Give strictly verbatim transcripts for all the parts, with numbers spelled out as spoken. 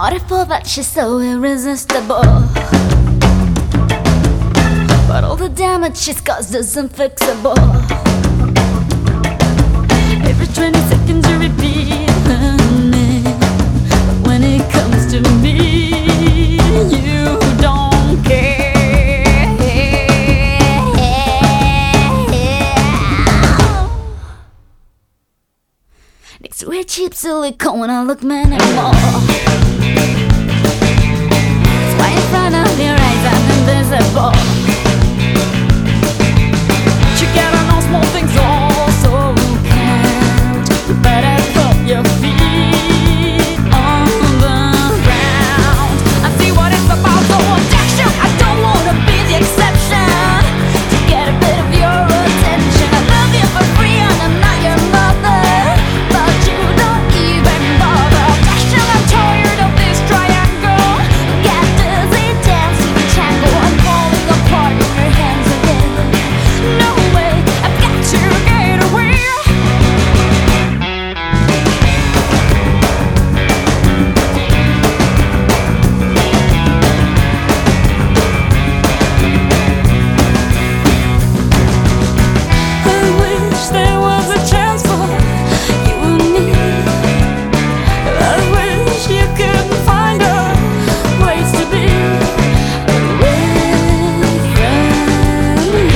Wonderful that she's so irresistible, but all the damage she's caused is unfixable. Every twenty seconds you repeat her name, but when it comes to me, you don't care. Next to her cheap silicone, I look man anymore. That's why in front of your eyes I'm invisible. But you gotta know small things also count. You better put your feet on the ground. I see what it's about, so objection. I don't wanna be the exception to get a bit of your attention. I love you for free and I'm not your mother, but you don't even bother. Objection, I'm tired of this triangle. Get dizzy, dancing the tango. I'm falling apart in your hands again. No way, I've got to get away. I wish there was a chance for you and me. I wish you could find a place to be away from me.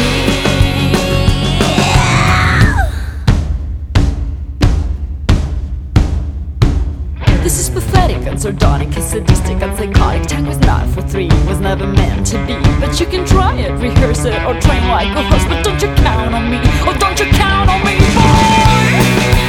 This is pathetic and sardonic and sadistic and psychotic. Tango's not for three, was never meant to be. But you can try it, rehearse it, or train like a horse. But don't you count on me, oh don't you count on me, boy.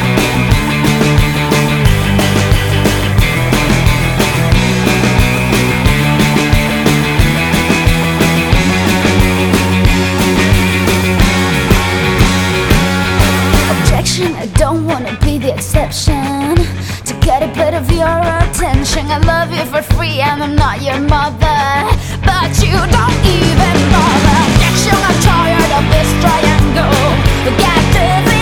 Objection, I don't wanna be the exception to get a bit of your attention. I love you for free and I'm not your mother, but you don't even bother. Objection, I'm tired of this triangle. Get dizzy,